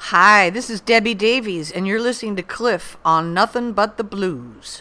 Hi, this is Debbie Davies, and you're listening to Cliff on Nothing But the Blues.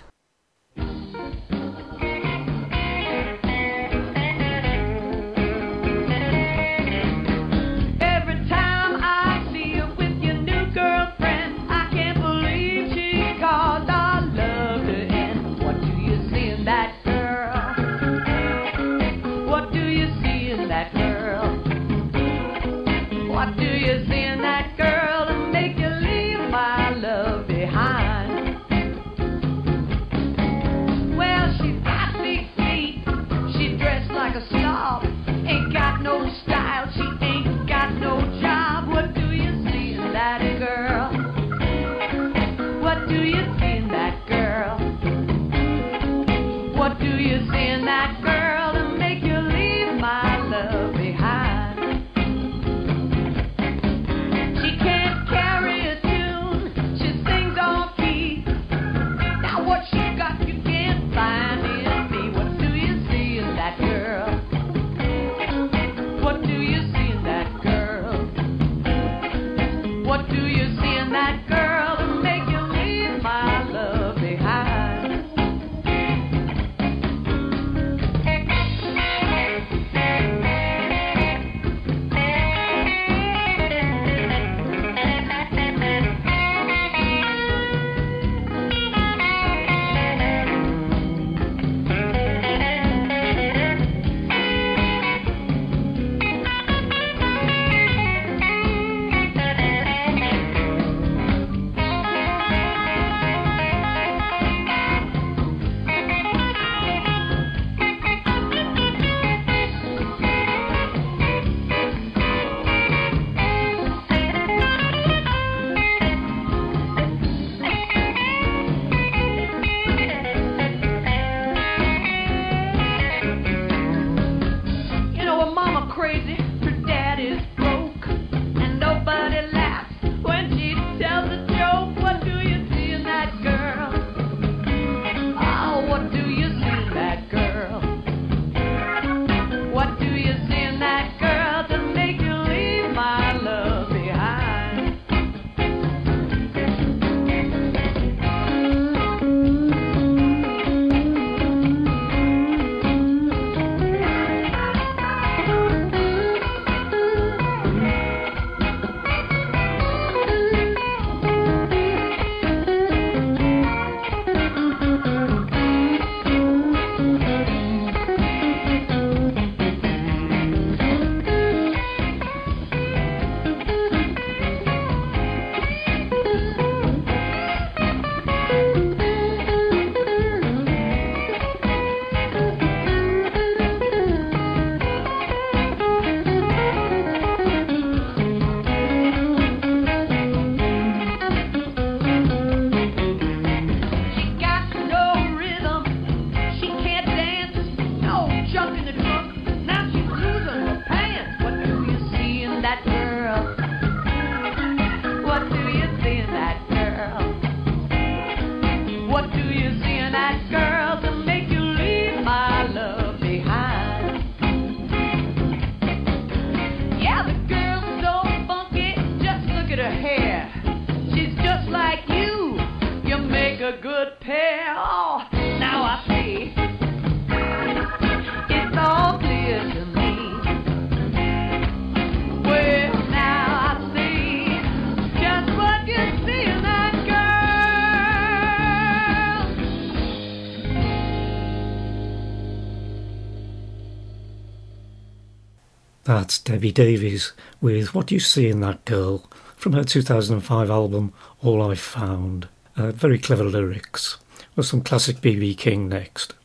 That's Debbie Davies with What You See in That Girl from her 2005 album All I Found. Very clever lyrics. With some classic B.B. King next.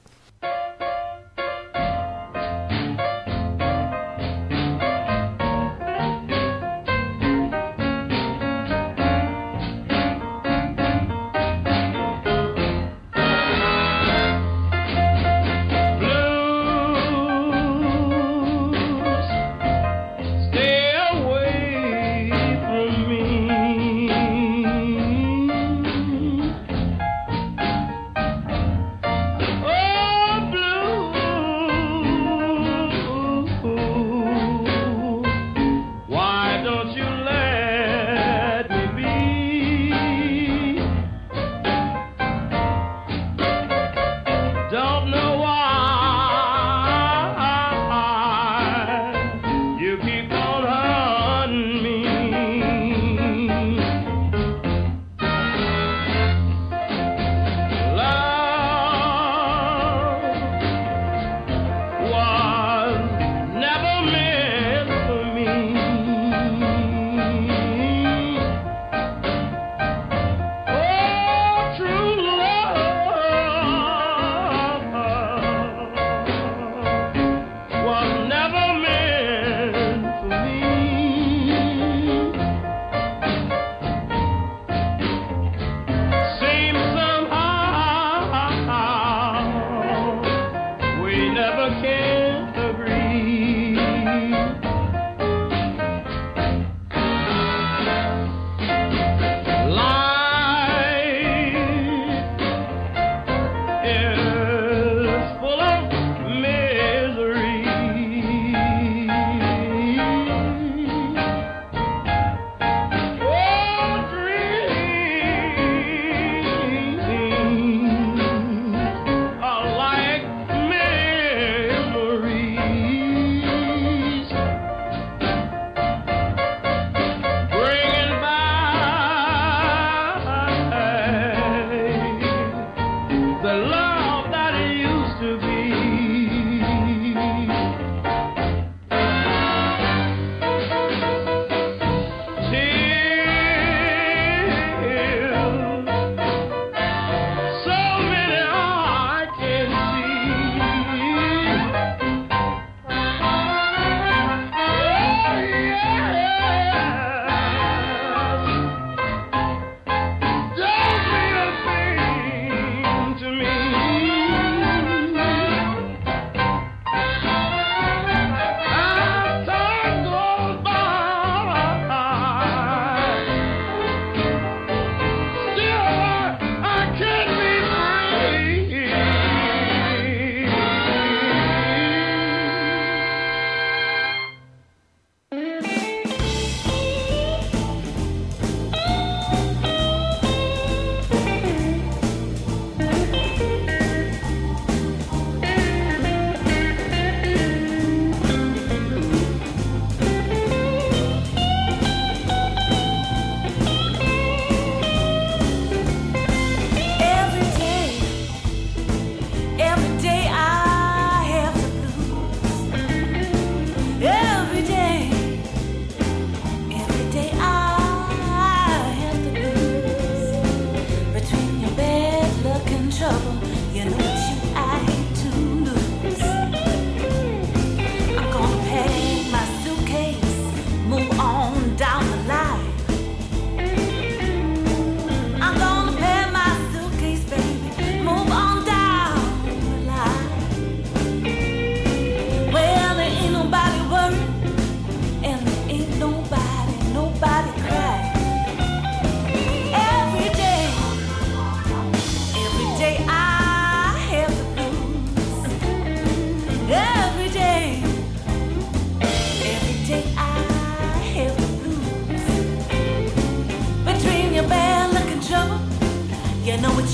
Oh!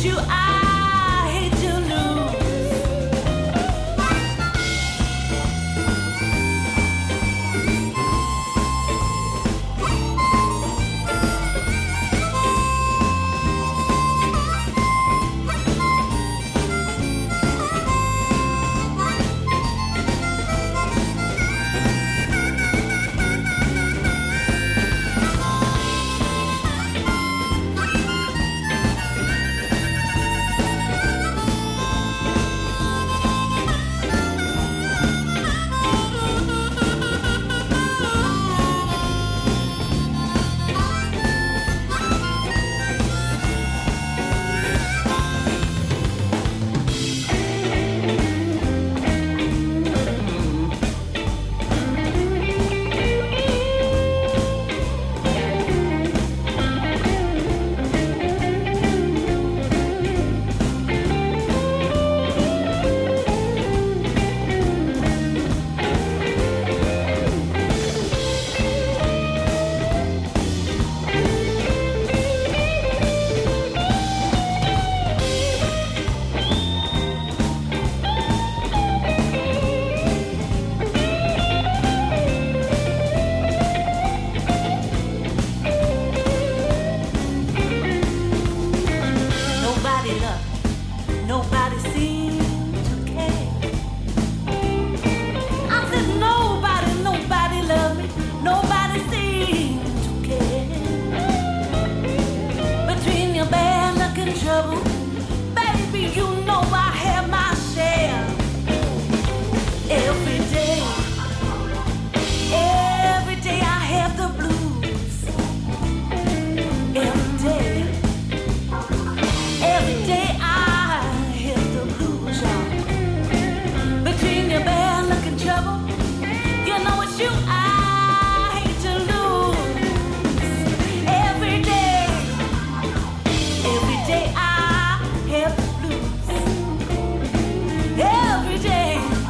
you I hate to lose. Nobody seemed to care. I said nobody loved me. Nobody seemed to care. Between your bad luck and trouble, baby, you know I have my share. Every day I have the blues. Every day I have the blues, y'all. Between your bad luck and trouble, you know it's you I hate to lose. Every day I have the blues. Every day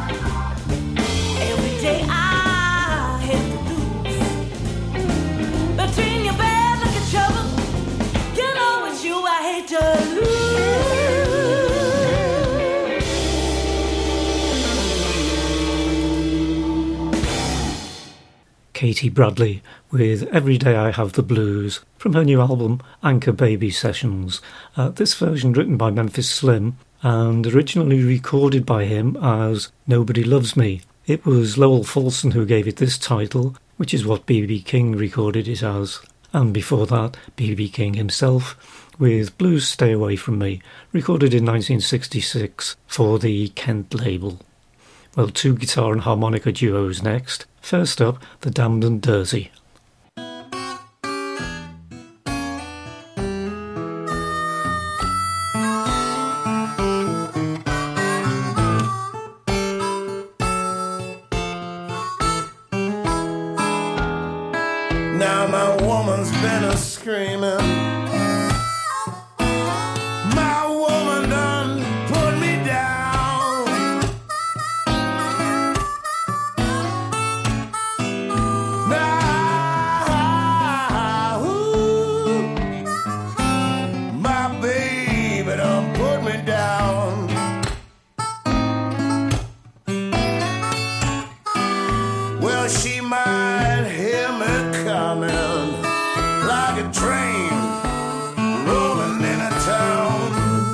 I have the blues. Between your bad luck and trouble, you know it's you I hate to lose. Katie Bradley with Every Day I Have the Blues from her new album Anchor Baby Sessions. This version written by Memphis Slim and originally recorded by him as Nobody Loves Me. It was Lowell Fulson who gave it this title, which is what B.B. King recorded it as. And before that, B.B. King himself with Blues Stay Away From Me, recorded in 1966 for the Kent label. Well, two guitar and harmonica duos next. First up, The Damned and Dirty. Now my woman's been a-screaming. My woman done put me down. Now, ooh, my baby done put me down. Well, she might hear me coming like a train rolling in a town.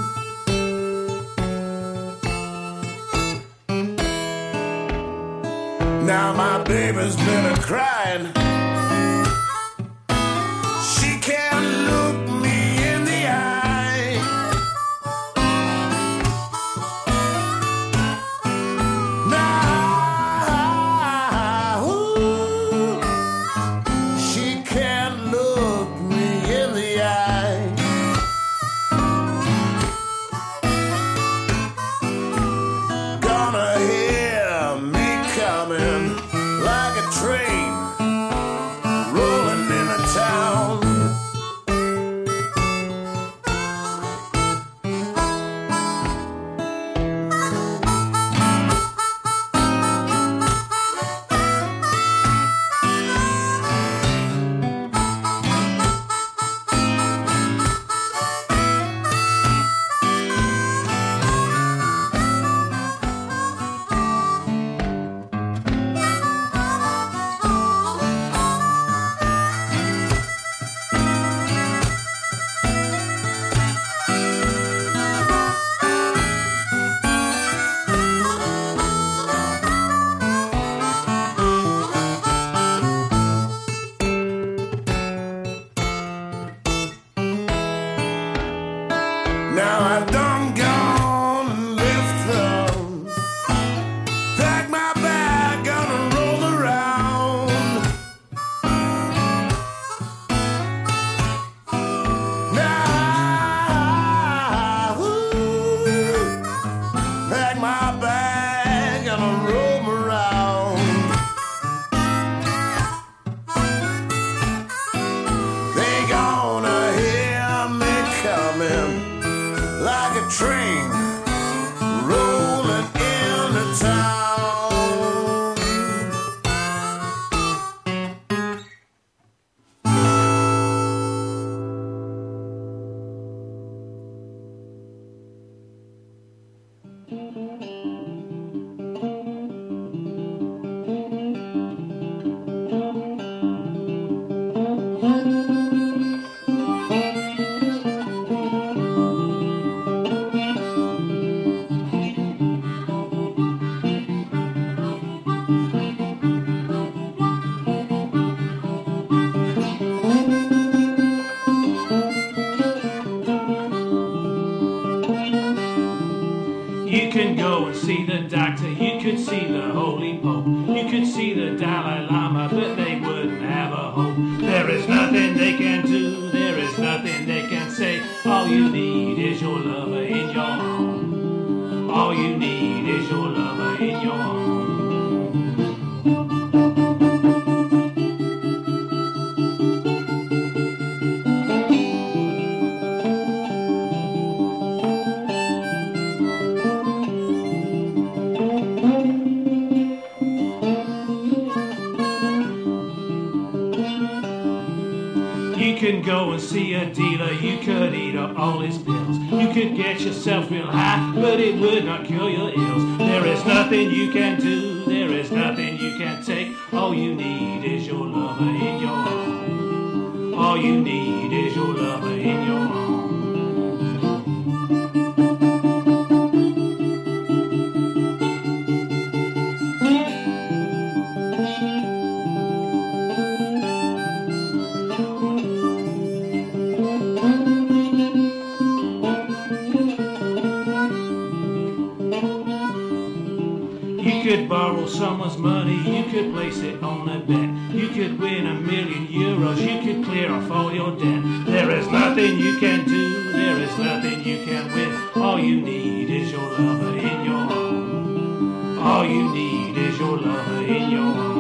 Now my baby's been a-crying. She can't look me in the eye. Now, ooh, she can't look me in the eye. Gonna hear me coming like a train Now I done gone and left her. Pack my bag, gonna roll around. Now, pack my bag, gonna roll around. They gonna hear me coming like a train rolling into town. You can go and see the doctor, you could see the Holy Pope, you could see the Dalai Lama, but they wouldn't have a hope. There is nothing they can do, there is nothing they can say. All you need is your lover in your home. All you need is your lover in your home. You can go and see a dealer, you could eat up all his pills. You could get yourself real high, but it would not cure your ills. There is nothing you can do, there is nothing you can take. All you need is your lover in your home. All you need is your lover in your home. You could borrow someone's money, you could place it on a bet. You could win €1 million, you could clear off all your debt. There is nothing you can do, there is nothing you can win. All you need is your lover in your home. All you need is your lover in your home.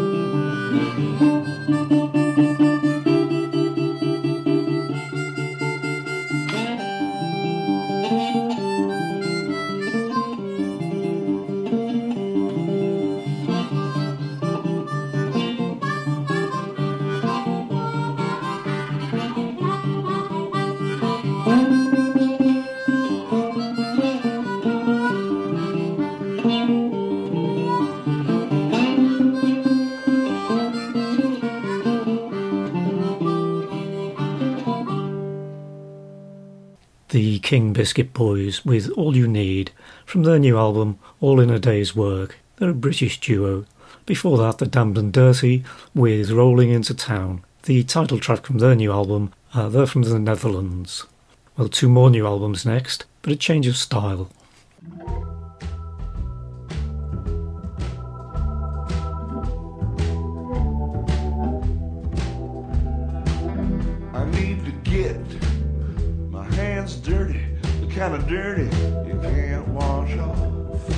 The King Biscuit Boys with All You Need from their new album All in a Day's Work. They're a British duo. Before that, The Damned and Dirty with Rolling Into Town, the title track from their new album. They're from the Netherlands. Well, 2 more new albums next, but a change of style. I need to get my hands dirty, the kind of dirty you can't wash off.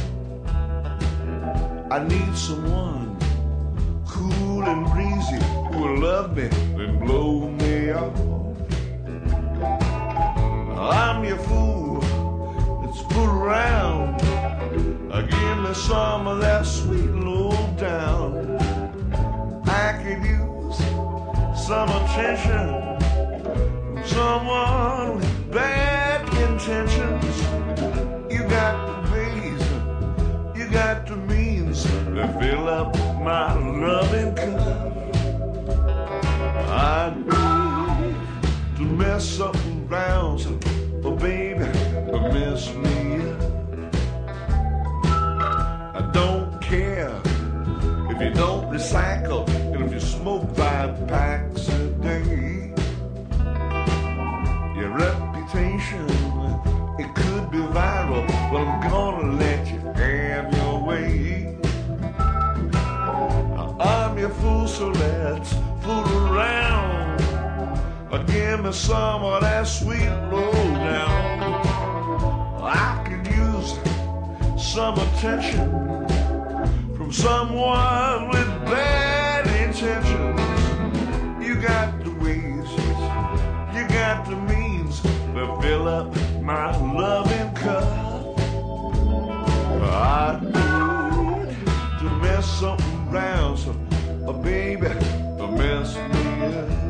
I need someone cool and breezy who will love me and blow me off. I'm your fool, it's fool around. Give me some of that sweet low down. I could use some attention from someone with bad intentions. You got the ways, you got the means to fill up my loving cup. I need to mess up around, so, oh baby, mess me up. I don't care if you don't recycle and if you smoke 5 packs a day. Your reputation give me some of that sweet lowdown. I could use some attention from someone with bad intentions. You got the ways, you got the means to fill up my loving cup. I need to mess something around, so baby, mess me up.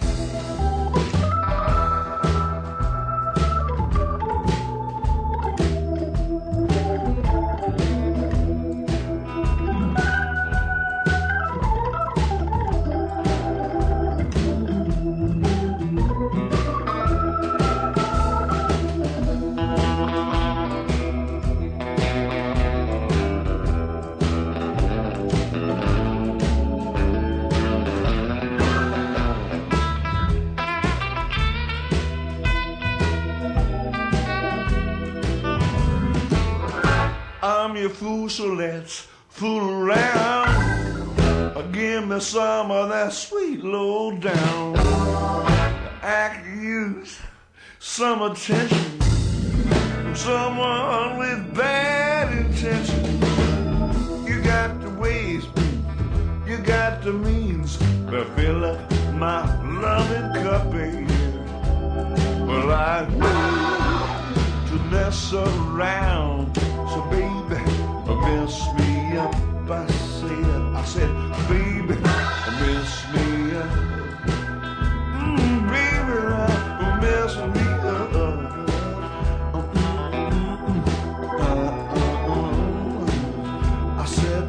I'm your fool, so let's fool around. Give me some of that sweet low down. I could use some attention from someone with bad intentions. You got the ways, you got the means to fill up my loving cup, baby. Well, I need to mess around. So baby, mess me up. I said, baby, mess me up. Baby, mess me up. I said,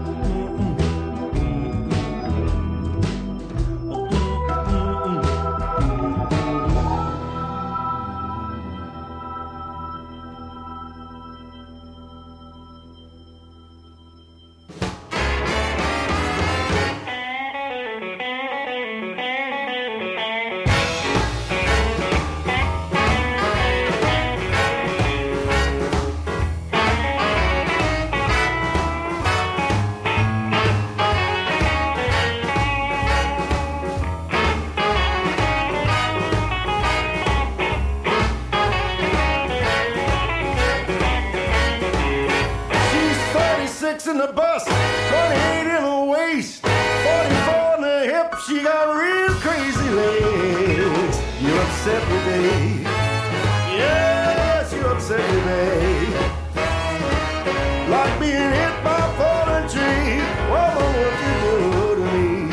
in the bust, 28 in the waist, 44 in the hip, she got real crazy legs. You upset me, babe. Yes, you upset me, babe. Like being hit by a falling tree. Woman, what you do to me?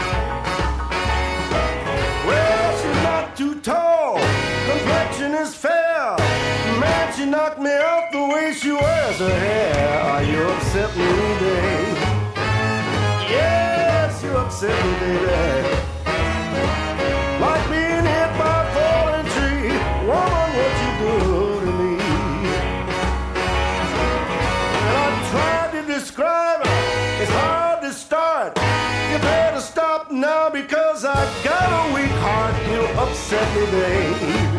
Well, she's not too tall, complexion is fair. Man, she knocked me out the way she wears her hair. You upset me, babe. Yes, you upset me, baby. Like being hit by a falling tree. Woman, what you do to me? And I tried to describe her, it's hard to start. You better stop now because I got a weak heart. You upset me, babe.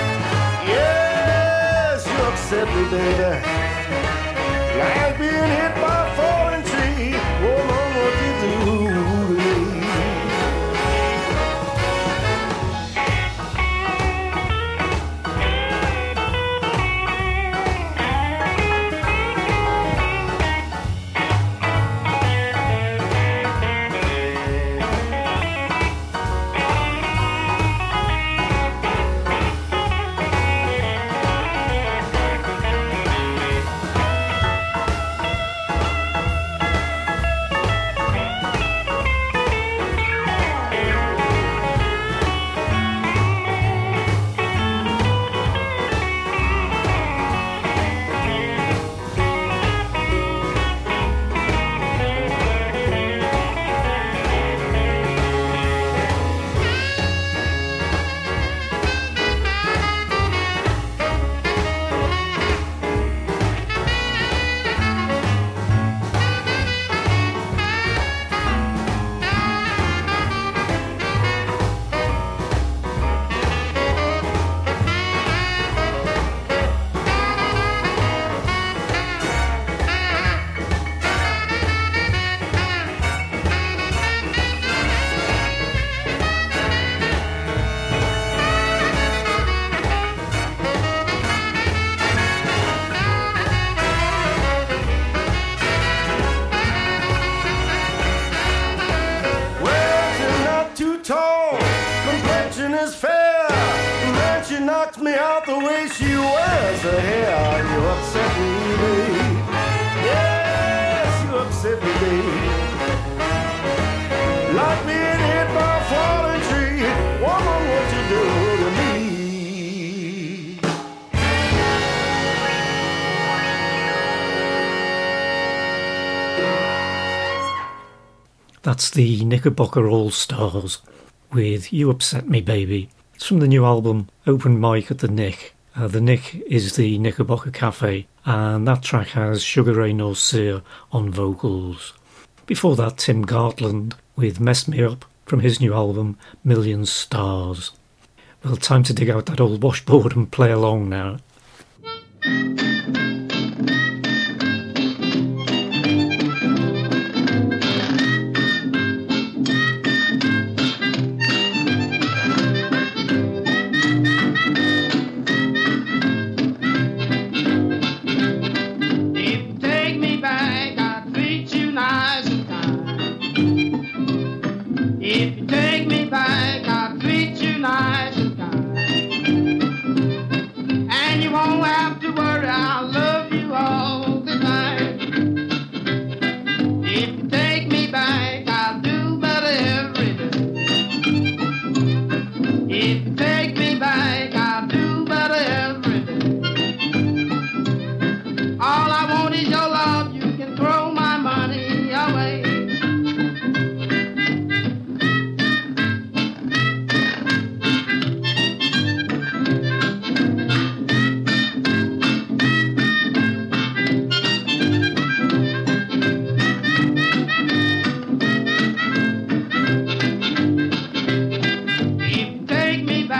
Yes, you upset me, baby. Like being hit by a falling tree. Woman, what you do to me? is fair. Then she knocks me out the way she wears her hair. You upset me, babe. Yes, you upset me, babe. Like being hit by a falling tree. Woman, what you do to me? That's the Knickerbocker All-Stars with You Upset Me Baby. It's from the new album Open Mic at the Nick. The Nick is the Knickerbocker Cafe, and that track has Sugar Ray Norcia on vocals. Before that, Tim Gartland with Mess Me Up from his new album Million Stars. Well, time to dig out that old washboard and play along now. Take me back.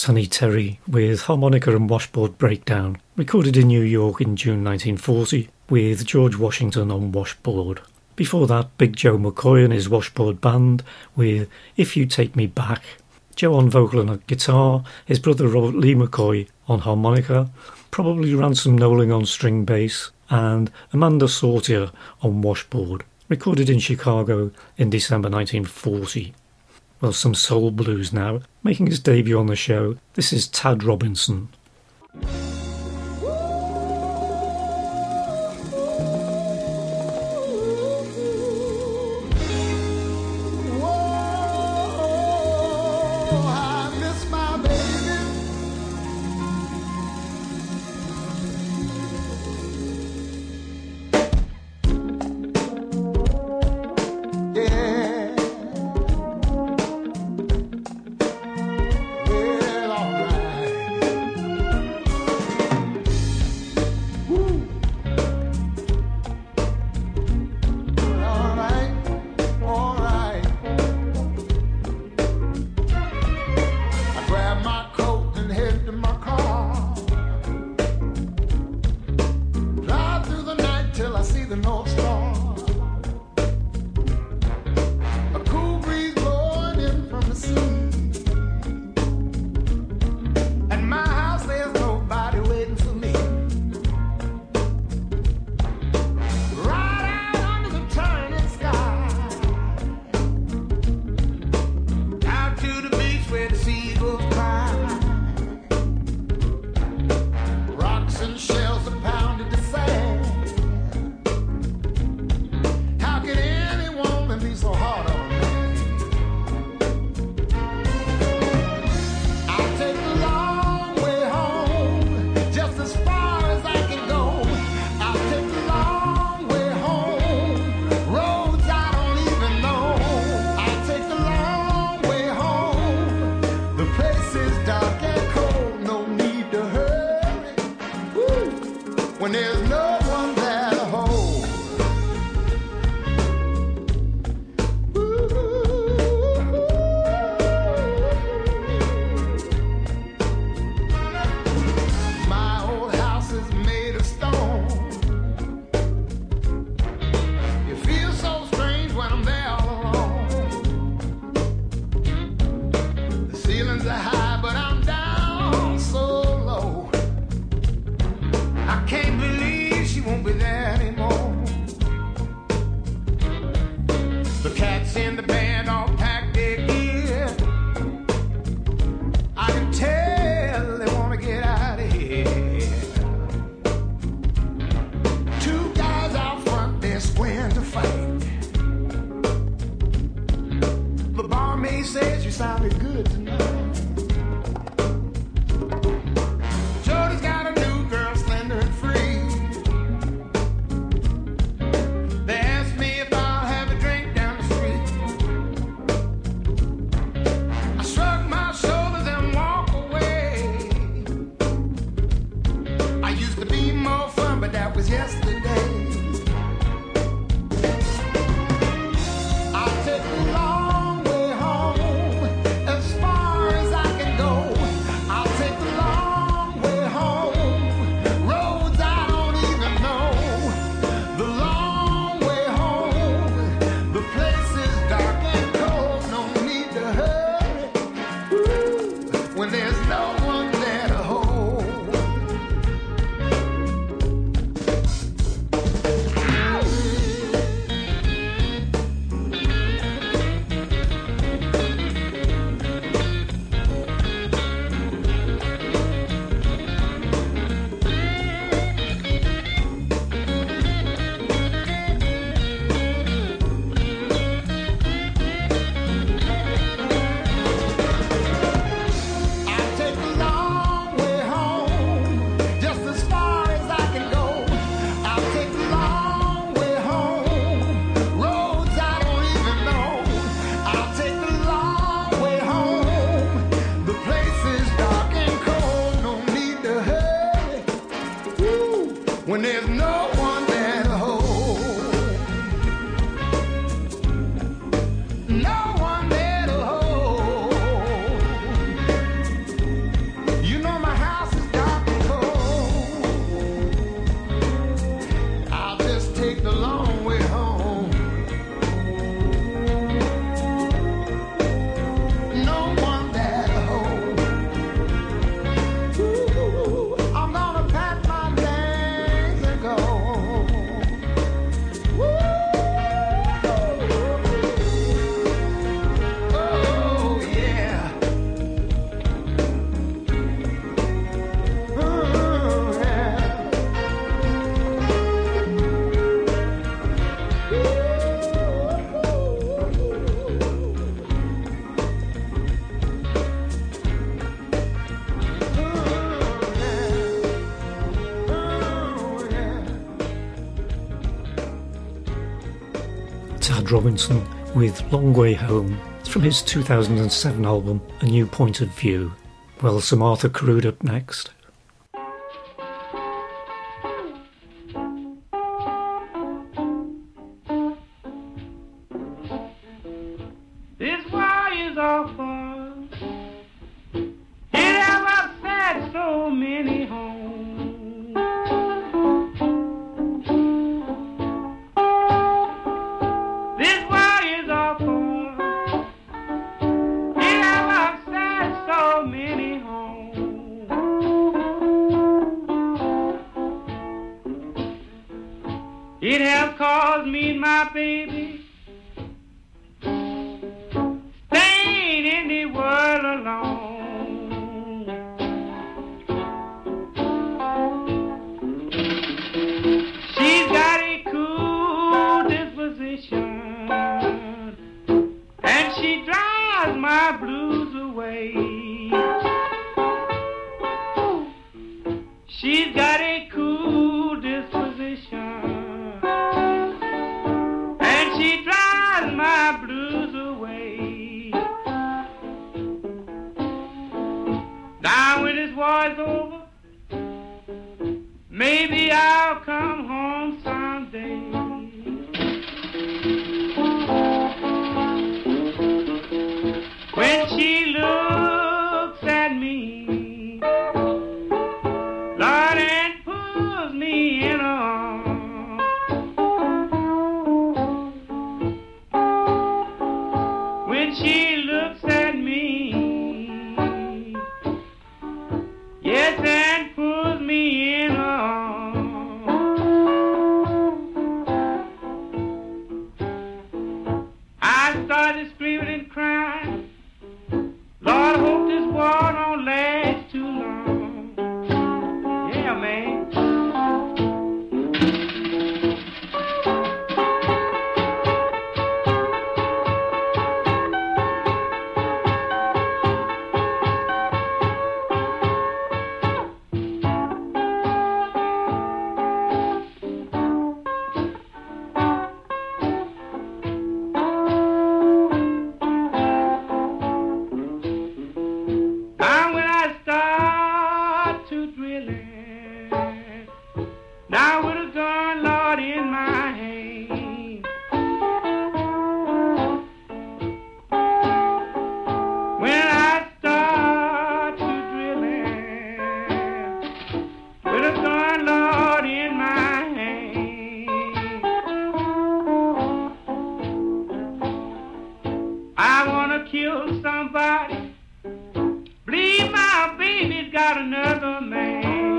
Sonny Terry with Harmonica and Washboard Breakdown, recorded in New York in June 1940 with George Washington on washboard. Before that, Big Joe McCoy and his washboard band with If You Take Me Back. Joe on vocal and guitar, his brother Robert Lee McCoy on harmonica, probably Ransom Knowling on string bass, and Amanda Sortier on washboard, recorded in Chicago in December 1940. Well, some soul blues now. Making his debut on the show, this is Tad Robinson. Long way home, as far Robinson with Long Way Home. It's from his 2007 album A New Point of View. Well, some Arthur Carrude up next. This war is over. It have upset so many homes. This war is over. It have upset so many homes. It have caused me and my baby staying in the world alone. She's got a cool disposition, and she drives my blues away. She's got a cool disposition, and she drives my blues away. Now when this war's over, maybe I'll come home someday. When she looks at me, Lord, and pulls me in her arms, when she looks at me, yes, and pulls me in her arms, I started screaming and crying, Lord, I hope this war don't last too long. Yeah, man. Now when I start to drilling, now with a gun, Lord, in my hand, when I start to drilling, with a gun, Lord, in my hand, I wanna kill somebody. Believe my baby's got another man.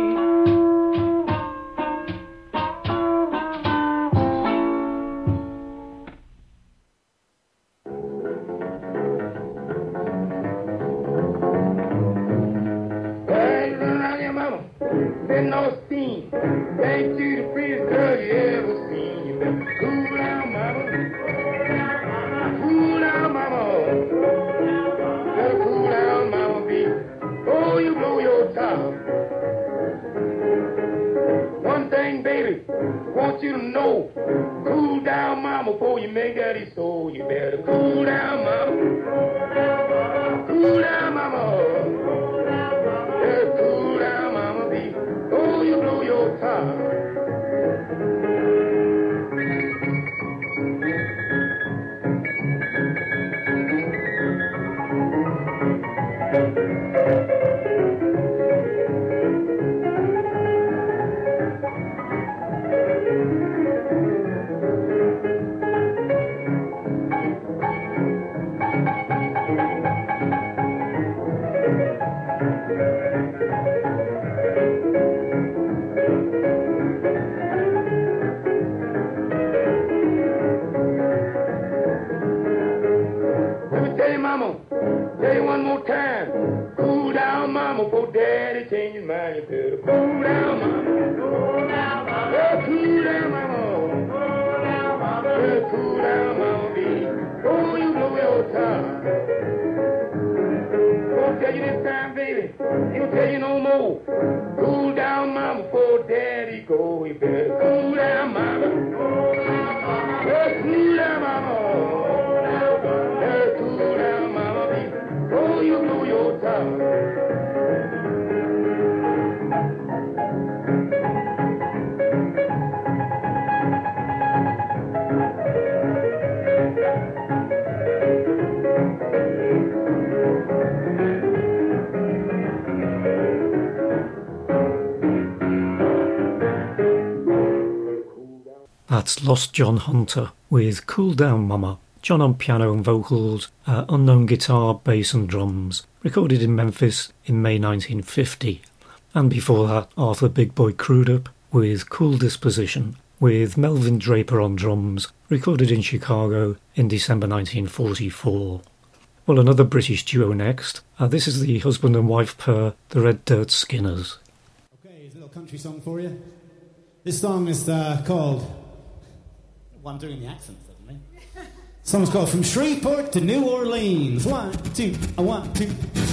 Hey, run around your mama, setting on steam. Ain't you the prettiest girl you ever seen? You better cool down, mama. Cool down, mama. Better cool down, mama, baby. Oh, you blow your top. One thing, baby, want you to know. Cool down, mama, before you make daddy so. You better cool down, mama. Cool down, mama. Better cool down, mama, baby. Oh, you blow your top. Let me tell you, mama, tell you one more time. Cool down, mama, before daddy change his mind. You better cool down, mama. Cool down, mama. Yeah, cool down, mama. Cool down, mama. Yeah, cool down, mama, baby. Oh, you blow your top. Gonna tell you this time, baby. Ain't gonna tell you no more. Cool down, mama, before daddy go. You better cool down, mama. Yeah, cool down, mama. That's Lost John Hunter with Cool Down Mama. John on piano and vocals, unknown guitar, bass and drums. Recorded in Memphis in May 1950. And before that, Arthur Big Boy Crudup with Cool Disposition, with Melvin Draper on drums, recorded in Chicago in December 1944. Well, another British duo next. This is the husband and wife pair, the Red Dirt Skinners. Okay, here's a little country song for you. This song is called... Well, I'm doing the accent suddenly. This song's called From Shreveport to New Orleans. 1, 2, 1, 2.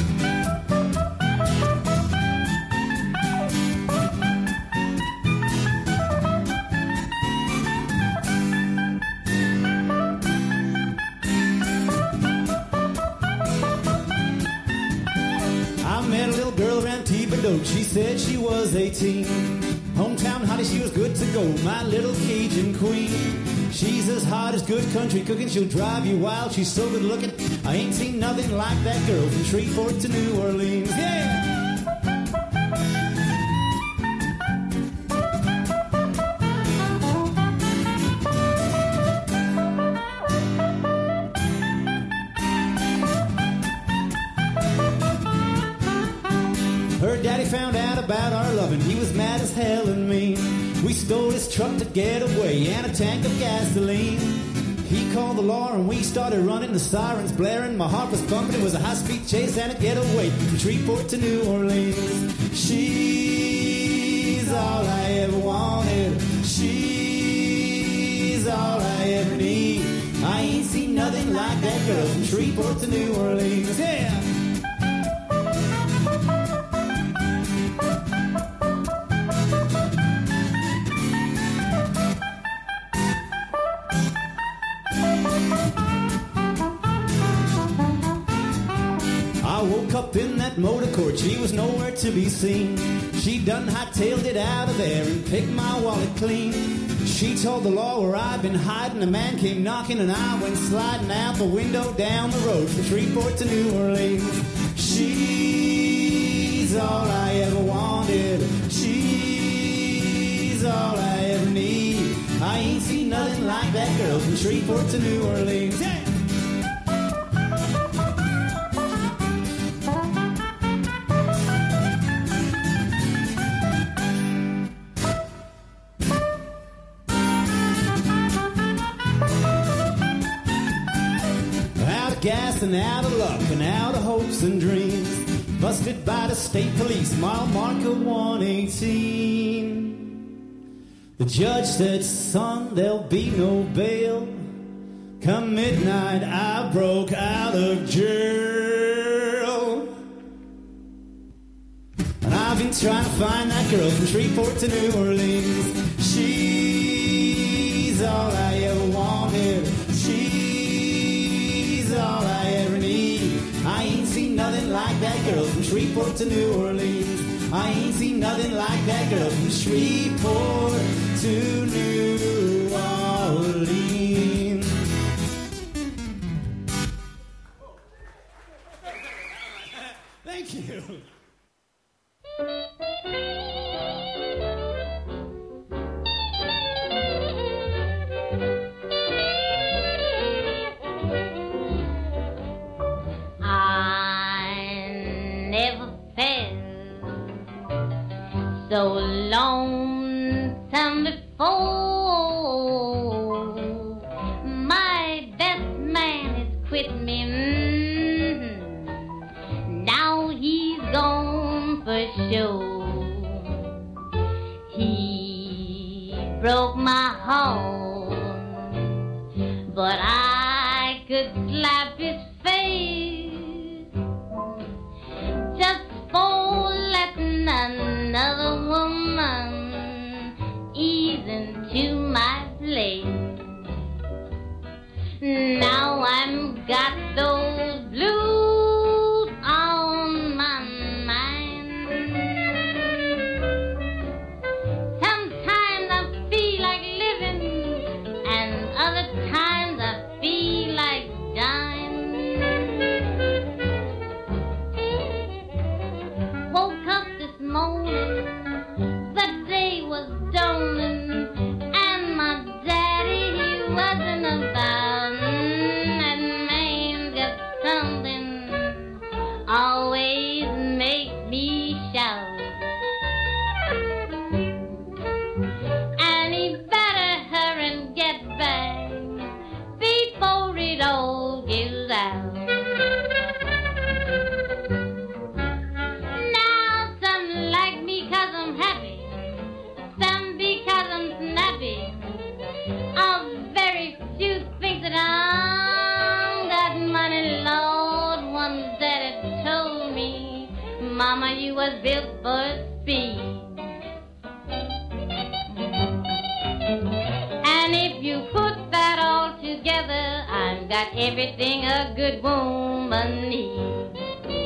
I met a little girl around Thibodaux. She said she was 18. Hometown hottie, she was good to go. My little Cajun queen. She's as hot as good country cooking. She'll drive you wild. She's so good looking. I ain't seen nothing like that girl from Shreveport to New Orleans. Yeah! Her daddy found out about our loving. He was mad as hell and mean. We stole his truck to get away and a tank of gasoline. He called the law and we started running, the sirens blaring. My heart was pumping, it was a high-speed chase and a getaway from Shreveport to New Orleans. She's all I ever wanted. She's all I ever need. I ain't seen nothing like that girl from Shreveport to New Orleans. Yeah! Up in that motor court, she was nowhere to be seen. She done hightailed it out of there and picked my wallet clean. She told the law where I'd been hiding. A man came knocking and I went sliding out the window down the road from Shreveport to New Orleans. She's all I ever wanted. She's all I ever need. I ain't seen nothing like that girl from Shreveport to New Orleans. Yeah. Gas and out of luck and out of hopes and dreams. Busted by the state police, mile marker 118. The judge said, son, there'll be no bail. Come midnight, I broke out of jail. And I've been trying to find that girl from Shreveport to New Orleans. She's all I ever wanted. All I ever need. I ain't seen nothing like that girl from Shreveport to New Orleans. I ain't seen nothing like that girl from Shreveport to New Orleans. Thank you. So lonesome before. My best man has quit me. Now he's gone for sure. He broke my heart, but I could slap his face just for letting another woman ease into my place. Now I'm got those blues on my Mama, you was built for speed. And if you put that all together, I've got everything a good woman needs.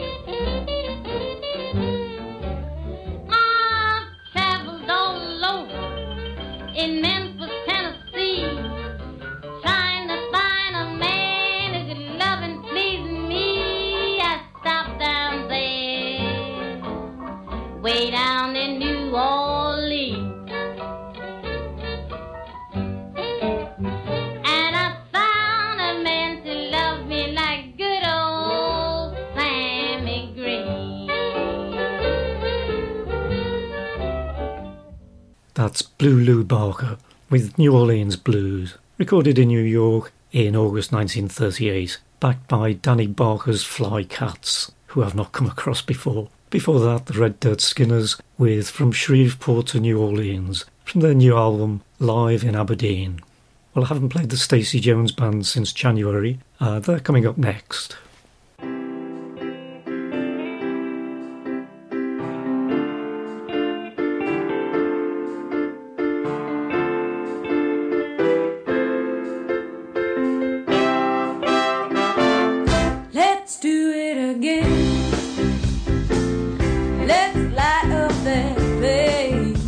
I've traveled all over in Memphis, Tennessee, trying to find a man who could love and please me. I stopped down there, way down in New Orleans. And I found a man to love me like good old Sammy Green. That's Blue Lou Barker with New Orleans Blues, recorded in New York in August 1938, backed by Danny Barker's Fly Cats, who I've not come across before. Before that, the Red Dirt Skinners with From Shreveport to New Orleans, from their new album Live in Aberdeen. Well, I haven't played the Stacey Jones Band since January. They're coming up next. Let's do it again. Let's light up that place.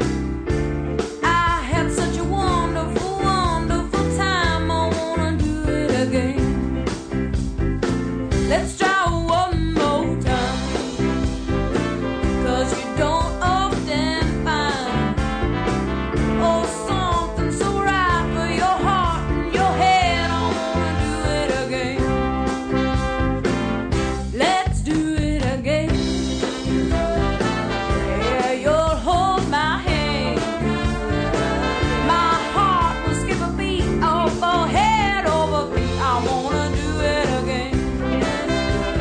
I had such a wonderful, wonderful time. I wanna do it again. Let's try one more time. 'Cause you don't often find oh something so right for your heart and your head. I wanna do it again. Let's do it again. Yeah, you'll hold my hand. My heart will skip a beat, oh, head over feet. I wanna do it again.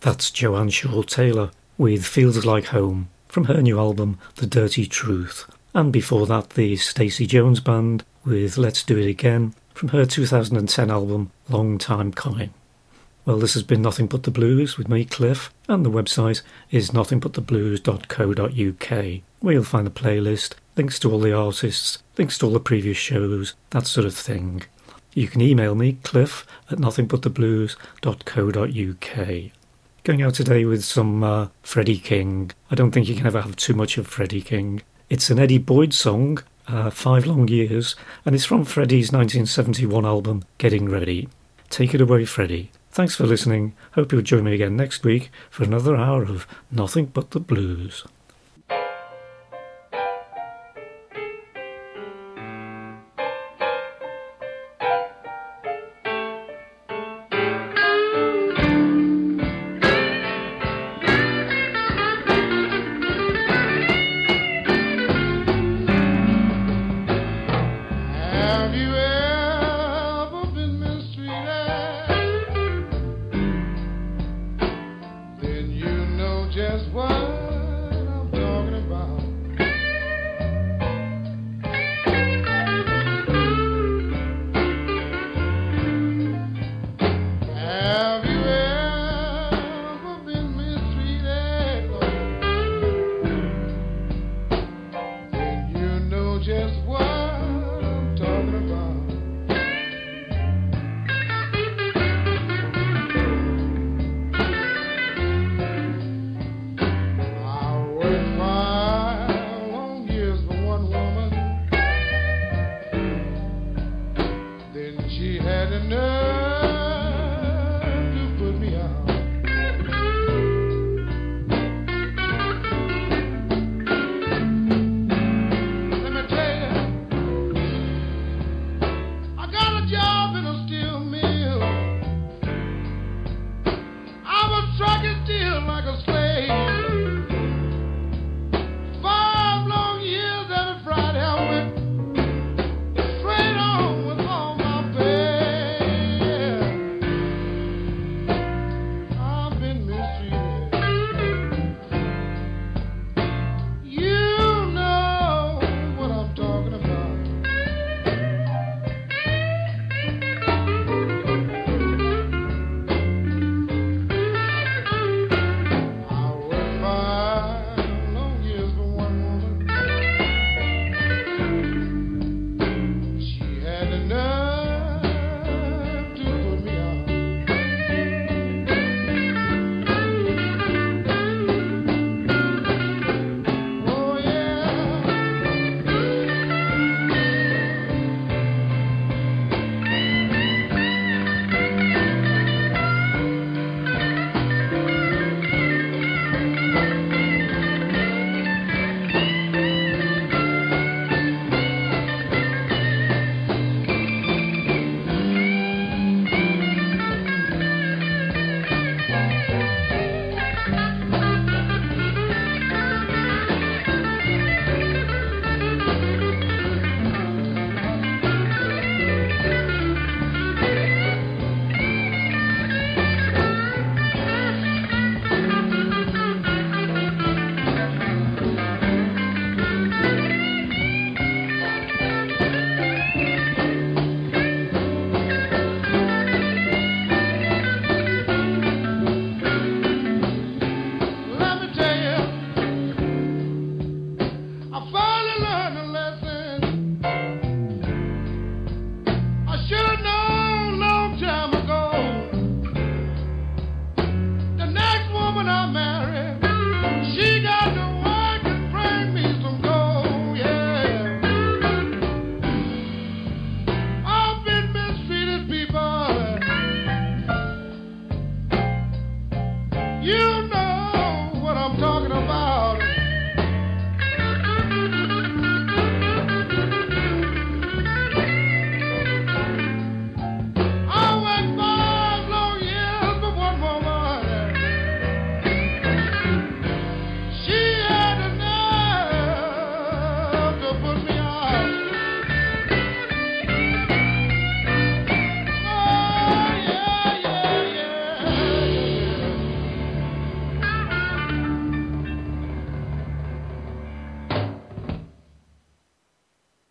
That's Joanne Shaw Taylor with Feels Like Home from her new album The Dirty Truth. And before that, the Stacey Jones Band with Let's Do It Again from her 2010 album Long Time Coming. Well, this has been Nothing But the Blues with me, Cliff, and the website is nothingbuttheblues.co.uk, where you'll find the playlist, links to all the artists, links to all the previous shows, that sort of thing. You can email me, Cliff, at nothingbuttheblues.co.uk. Going out today with some Freddie King. I don't think you can ever have too much of Freddie King. It's an Eddie Boyd song, 5 Long Years, and it's from Freddie's 1971 album, Getting Ready. Take it away, Freddie. Thanks for listening. Hope you'll join me again next week for another hour of Nothing But the Blues. Have you ever been mistreated? Then you know just what